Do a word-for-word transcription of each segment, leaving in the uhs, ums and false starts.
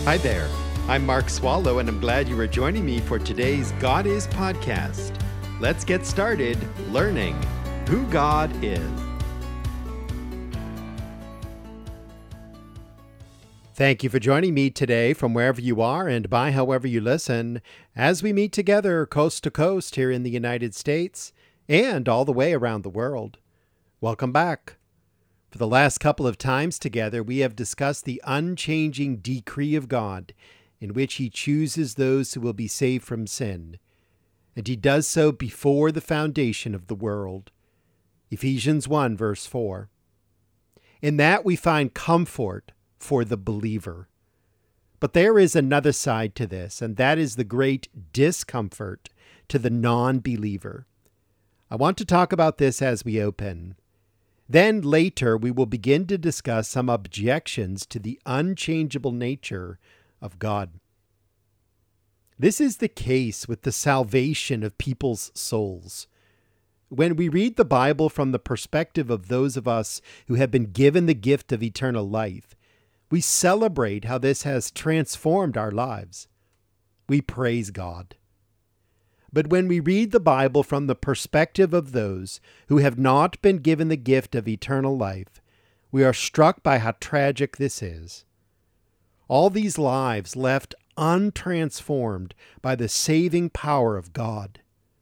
Hi there. I'm Mark Swallow, and I'm glad you are joining me for today's God Is podcast. Let's get started learning who God is. Thank you for joining me today from wherever you are and by however you listen as we meet together coast to coast here in the United States and all the way around the world. Welcome back. For the last couple of times together, we have discussed the unchanging decree of God in which he chooses those who will be saved from sin, and he does so before the foundation of the world. Ephesians one, verse four. In that we find comfort for the believer. But there is another side to this, and that is the great discomfort to the non-believer. I want to talk about this as we open. Then later we will begin to discuss some objections to the unchangeable nature of God. This is the case with the salvation of people's souls. When we read the Bible from the perspective of those of us who have been given the gift of eternal life, we celebrate how this has transformed our lives. We praise God. But when we read the Bible from the perspective of those who have not been given the gift of eternal life, we are struck by how tragic this is. All these lives left untransformed by the saving power of God.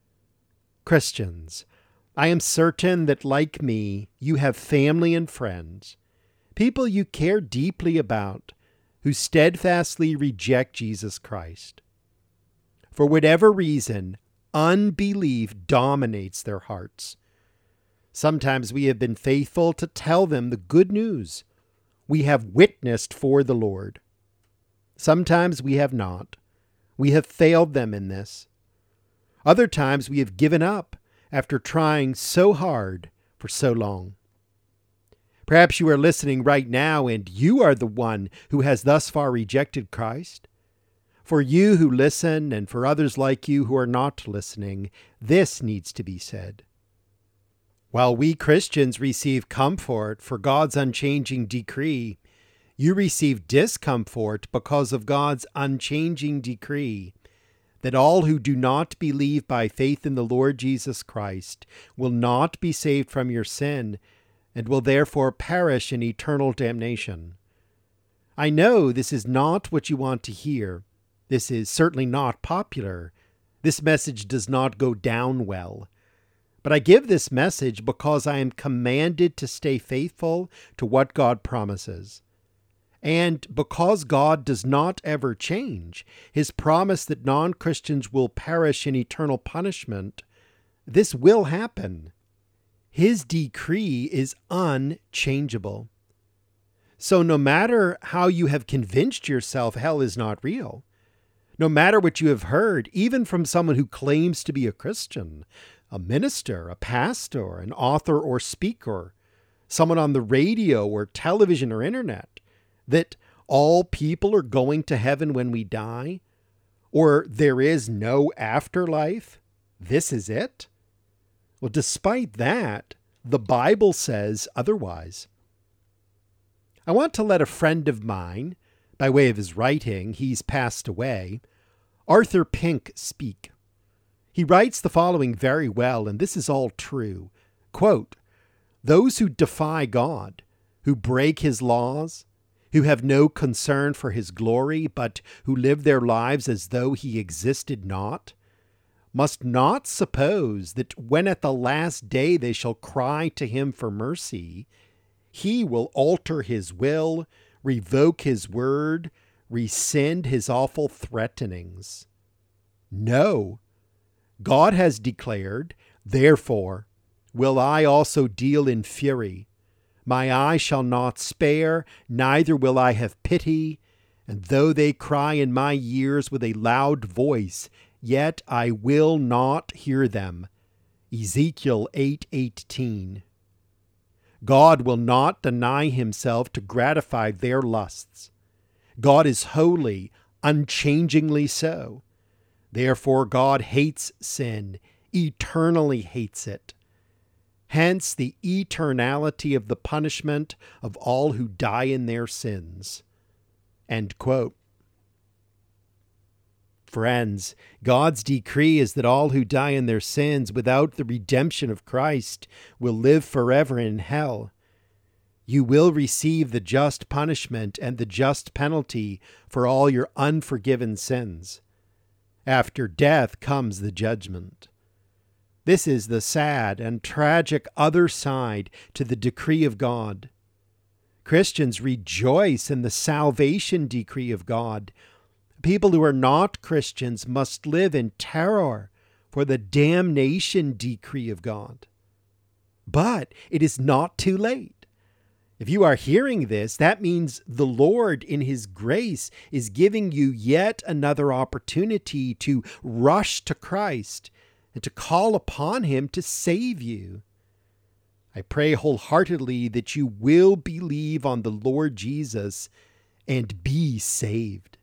Christians, I am certain that, like me, you have family and friends, people you care deeply about, who steadfastly reject Jesus Christ. For whatever reason, unbelief dominates their hearts. Sometimes we have been faithful to tell them the good news. We have witnessed for the Lord. Sometimes we have not. We have failed them in this. Other times we have given up after trying so hard for so long. Perhaps you are listening right now and you are the one who has thus far rejected Christ. For you who listen and for others like you who are not listening, this needs to be said. While we Christians receive comfort for God's unchanging decree, you receive discomfort because of God's unchanging decree that all who do not believe by faith in the Lord Jesus Christ will not be saved from your sin and will therefore perish in eternal damnation. I know this is not what you want to hear. This is certainly not popular. This message does not go down well. But I give this message because I am commanded to stay faithful to what God promises. And because God does not ever change his promise that non-Christians will perish in eternal punishment, this will happen. His decree is unchangeable. So no matter how you have convinced yourself hell is not real, no matter what you have heard, even from someone who claims to be a Christian, a minister, a pastor, an author or speaker, someone on the radio or television or internet, that all people are going to heaven when we die, or there is no afterlife, this is it? Well, despite that, the Bible says otherwise. I want to let a friend of mine, by way of his writing, he's passed away, Arthur Pink, speak. He writes the following very well, and this is all true. Quote, "Those who defy God, who break his laws, who have no concern for his glory, but who live their lives as though he existed not, must not suppose that when at the last day they shall cry to him for mercy, he will alter his will, revoke his word, rescind his awful threatenings. No, God has declared, therefore will I also deal in fury. My eye shall not spare, neither will I have pity. And though they cry in my ears with a loud voice, yet I will not hear them." Ezekiel eight eighteen. God will not deny himself to gratify their lusts. God is holy, unchangingly so. Therefore God hates sin, eternally hates it. Hence the eternality of the punishment of all who die in their sins. End quote. Friends, God's decree is that all who die in their sins without the redemption of Christ will live forever in hell. You will receive the just punishment and the just penalty for all your unforgiven sins. After death comes the judgment. This is the sad and tragic other side to the decree of God. Christians rejoice in the salvation decree of God. People who are not Christians must live in terror for the damnation decree of God. But it is not too late. If you are hearing this, that means the Lord in His grace is giving you yet another opportunity to rush to Christ and to call upon Him to save you. I pray wholeheartedly that you will believe on the Lord Jesus and be saved.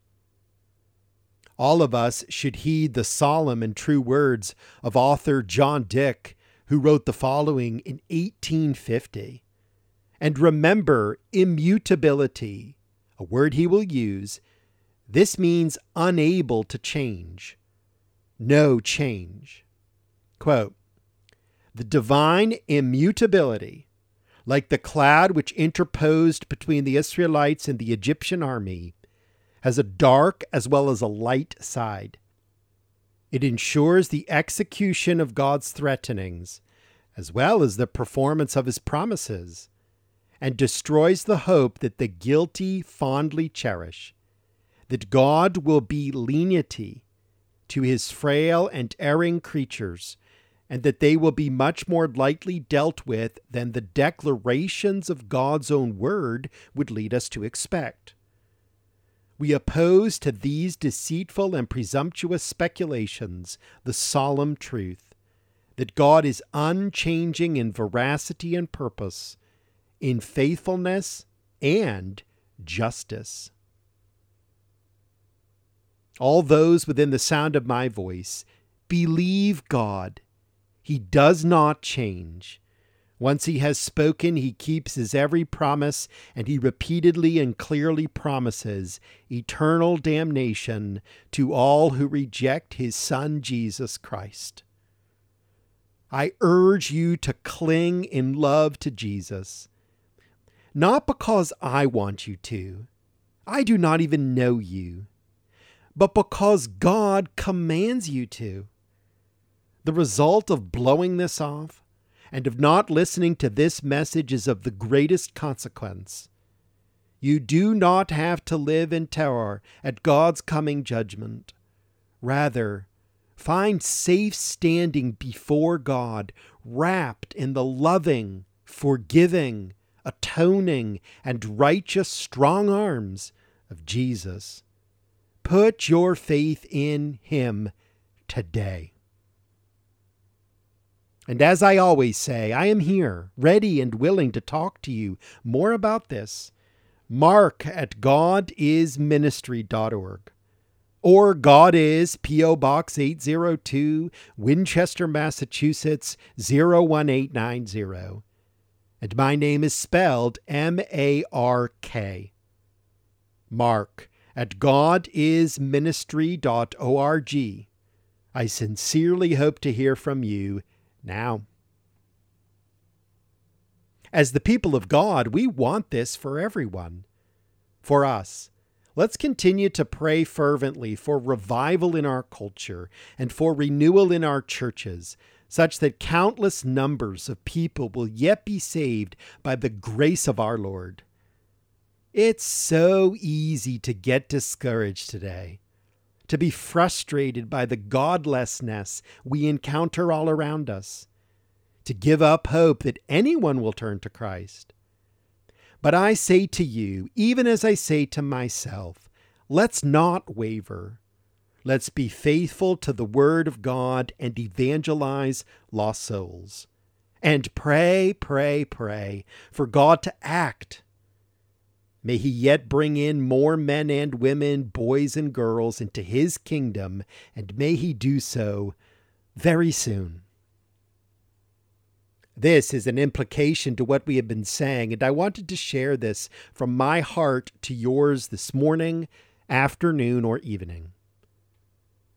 All of us should heed the solemn and true words of author John Dick, who wrote the following in eighteen fifty. And remember immutability, a word he will use. This means unable to change. No change. Quote, the divine immutability, like the cloud which interposed between the Israelites and the Egyptian army, has a dark as well as a light side. It ensures the execution of God's threatenings, as well as the performance of His promises, and destroys the hope that the guilty fondly cherish, that God will be lenity to His frail and erring creatures, and that they will be much more lightly dealt with than the declarations of God's own word would lead us to expect. We oppose to these deceitful and presumptuous speculations the solemn truth that God is unchanging in veracity and purpose, in faithfulness and justice. All those within the sound of my voice, believe God. He does not change. Once He has spoken, He keeps His every promise, and He repeatedly and clearly promises eternal damnation to all who reject His Son, Jesus Christ. I urge you to cling in love to Jesus, not because I want you to. I do not even know you, but because God commands you to. The result of blowing this off and of not listening to this message is of the greatest consequence. You do not have to live in terror at God's coming judgment. Rather, find safe standing before God, wrapped in the loving, forgiving, atoning, and righteous strong arms of Jesus. Put your faith in Him today. And as I always say, I am here, ready and willing to talk to you more about this. Mark at god is ministry dot org or God is, P O Box eight oh two, Winchester, Massachusetts, zero one eight nine zero. And my name is spelled M A R K. Mark at god is ministry dot org. I sincerely hope to hear from you now. As the people of God, we want this for everyone. For us, let's continue to pray fervently for revival in our culture and for renewal in our churches, such that countless numbers of people will yet be saved by the grace of our Lord. It's so easy to get discouraged today, to be frustrated by the godlessness we encounter all around us, to give up hope that anyone will turn to Christ. But I say to you, even as I say to myself, let's not waver. Let's be faithful to the Word of God and evangelize lost souls. And pray, pray, pray for God to act. May He yet bring in more men and women, boys and girls into His kingdom, and may He do so very soon. This is an implication to what we have been saying, and I wanted to share this from my heart to yours this morning, afternoon, or evening.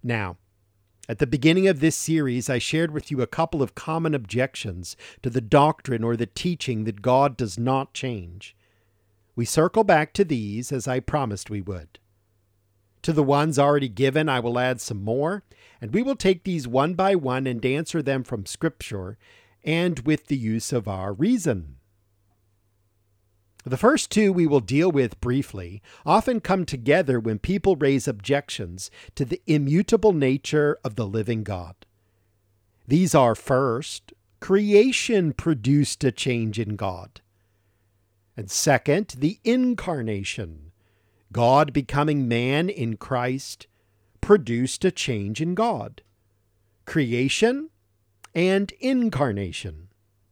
Now, at the beginning of this series, I shared with you a couple of common objections to the doctrine or the teaching that God does not change. We circle back to these as I promised we would. To the ones already given, I will add some more, and we will take these one by one and answer them from Scripture and with the use of our reason. The first two we will deal with briefly often come together when people raise objections to the immutable nature of the living God. These are, first, creation produced a change in God. And second, the incarnation, God becoming man in Christ, produced a change in God. Creation and incarnation.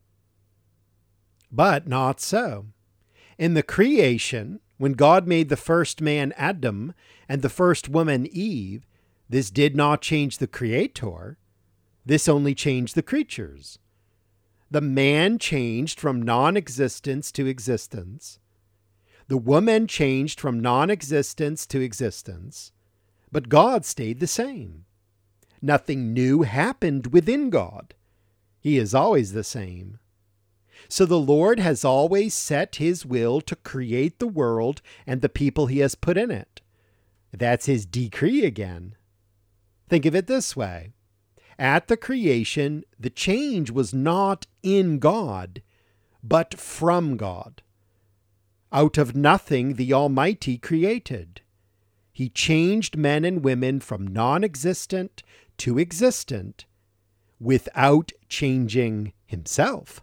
But not so. In the creation, when God made the first man Adam and the first woman Eve, this did not change the Creator. This only changed the creatures. The man changed from non-existence to existence. The woman changed from non-existence to existence. But God stayed the same. Nothing new happened within God. He is always the same. So the Lord has always set his will to create the world and the people he has put in it. That's his decree again. Think of it this way. At the creation, the change was not in God, but from God. Out of nothing, the Almighty created. He changed men and women from non-existent to existent without changing himself.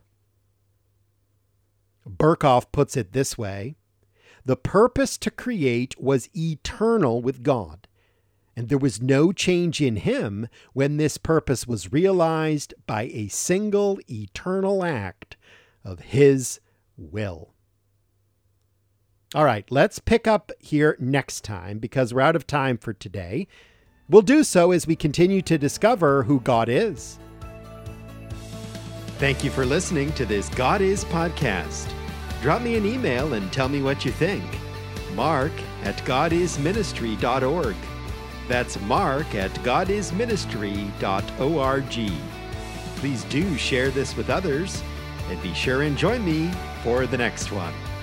Berkhoff puts it this way: the purpose to create was eternal with God, and there was no change in him when this purpose was realized by a single eternal act of his will. All right, let's pick up here next time because we're out of time for today. We'll do so as we continue to discover who God is. Thank you for listening to this God Is podcast. Drop me an email and tell me what you think. Mark at god is ministry dot org. That's Mark at god is ministry dot org. Please do share this with others, and be sure and join me for the next one.